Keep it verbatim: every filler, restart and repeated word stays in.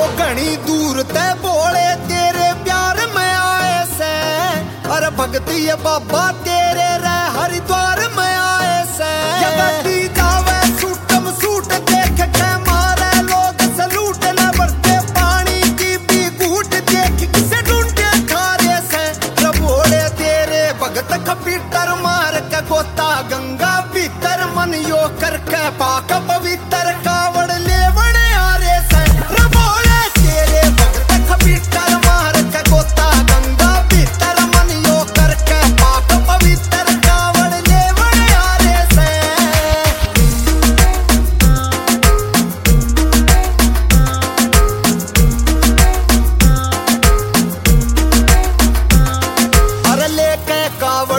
घनी दूर ते बोले तेरे प्यार में आए से, अरे भगती बाबा तेरे रे हरिद्वार में आए से। जगती जावे सूटम सूट देख के मारे लोग सलूट, न बढ़ते पानी की भी घूट देख किसे ढूंढे खारे से। बोले तेरे भगत कपीटर मार के गोता गंगा भीतर, मन यो करके पाक पवित्र कावड़ लेवण आरे से। बोले तेरे भगत कपीटर मार के गोता गंगा भीतर, मन यो करके पाक पवित्र कावड़ लेवण आरे से। अरे लेके कावड़